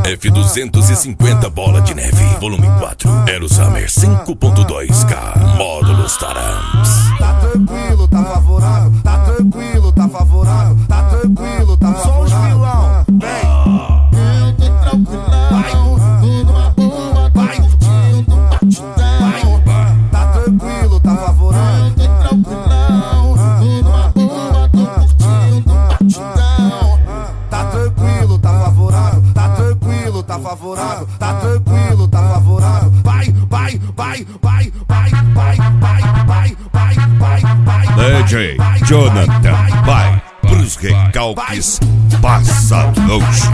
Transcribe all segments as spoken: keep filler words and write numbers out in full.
F duzentos e cinquenta Bola de Neve, volume quatro. Aero Summer cinco ponto dois K, módulos Tarams. Tá tranquilo, tá favorável. Tá tranquilo, tá favorável. Tá tranquilo, tá favorável. Só os vilão, vem. Eu tô tranquilão, tô numa boa, tô curtindo o batidão. Tá tranquilo, tá favorável. Eu tô tranquilão, tô numa boa, tô curtindo o batidão. Tá tranquilo, tá favorável. Tá tranquilo, tá favorável. Tá tranquilo, tá favorável. Vai, vai, vai, vai, vai, vai, vai, vai, vai, vai, vai. D J Jonathan, vai pros recalques, passa longe.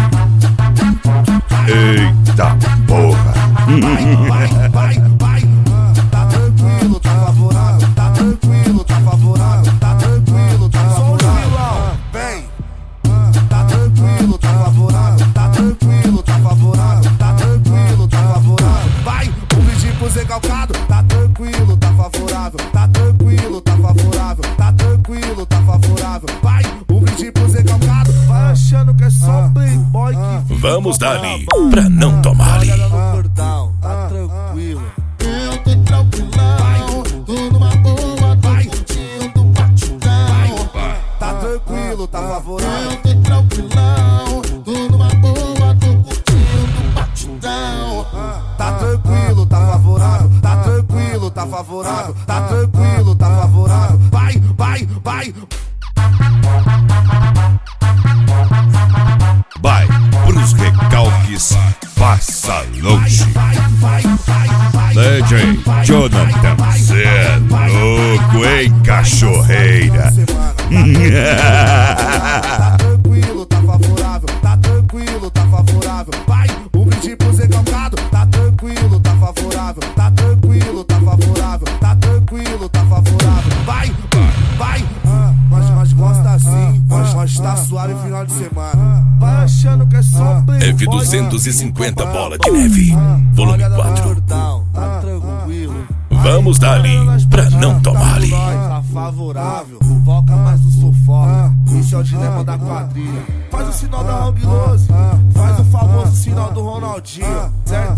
Eita porra. Vai, vai, vai. Tá tranquilo, tá favorável. Tá tranquilo, tá favorável. Tá tranquilo, tá favorável. Vem. Tá tranquilo, tá favorável. Tá tranquilo, tá favorável. Tá tranquilo, tá favorável. Vai, um pedir pro Zé Calcado. Tá tranquilo, tá favorável. Tá tranquilo, tá favorável. Tá tranquilo, tá favorável. Vai, um pedir pro Zé Calcado. Vai achando que é só playboy que Vamos dali, pra não tomar ali. olha no cordão, tá tranquilo. Eu tô tranquilão, tô numa boa, tô curtindo o batidão. Tá tranquilo, tá favorável. Eu tô tranquilão, tô numa boa, tô curtindo o batidão. Tá tranquilo, tá favorável. Tá tranquilo, tá favorável. Tá tranquilo, tá favorável. Vai, vai, vai. Vai pros recalques, passa longe. Vai, vai, vai, vai. D J Jonathan, cê é louco, hein, cachorreira. Tá tranquilo, tá favorável. Tá tranquilo, tá favorável. Vai, um brinde pro Zé Calcado. Tá tranquilo, tá favorável. Tá tranquilo, tá favorável. Tá tranquilo, tá favorável. Vai, vai. Mas, mas gosta assim. Mas, mas tá suave final de semana. Vai achando que é só playboy. F duzentos e cinquenta Bola de Neve, volume quatro. Tá tranquilo. Vamos dali, pra não tomar ali. Tá favorável, foca mais no sufoca. Esse é o dilema da quadrilha. Faz o sinal da Rambilose, faz o famoso sinal do Ronaldinho. Certo?